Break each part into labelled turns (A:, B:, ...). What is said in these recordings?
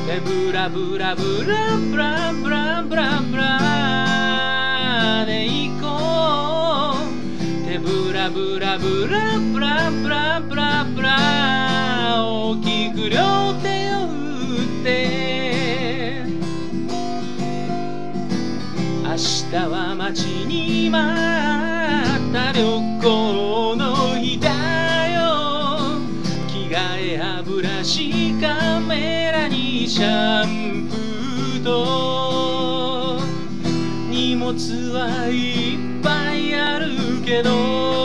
A: 手ブラブラブラブラブラブラブラで行こう。手ブラブラブラブラブラブラブラ大きく両手を振って明日は待ちに待った旅行の日だよ。着替え歯ブラシカメラにシャンプーと荷物はいっぱいあるけど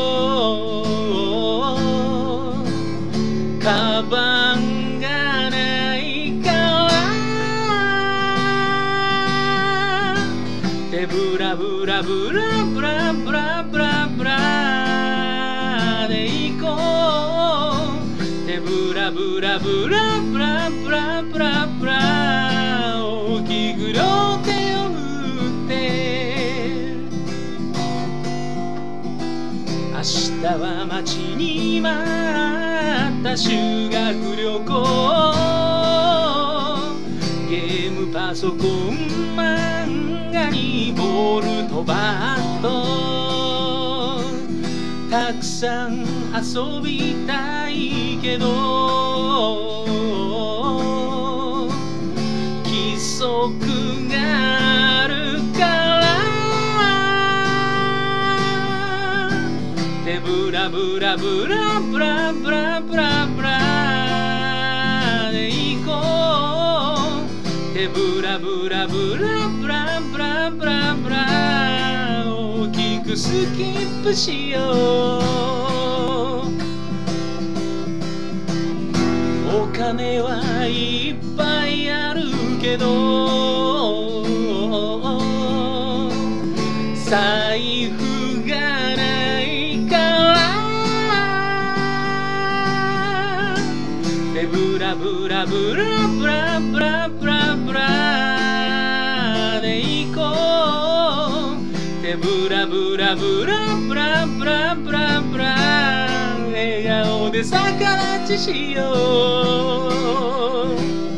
A: カバンがないから手ブラブラブラブラブラブラブラで行こう。手ブラブラブラブラブラブラブラ大きく両手を振って明日は待ちに待った修学旅行ゲームパソコン漫画にボールとバットたくさん遊びたいけど規則があるから手ブラブラブラブラブラブラブラで行こう。手ブラブラブラブラブラブラブラ大きくスキップしよう。お金はいっぱいあるけど財布がないから手ブラブラブラブラブラブラブラで行こう。手ブラブラブラブラブラブラブラ笑顔で逆立ちしよう。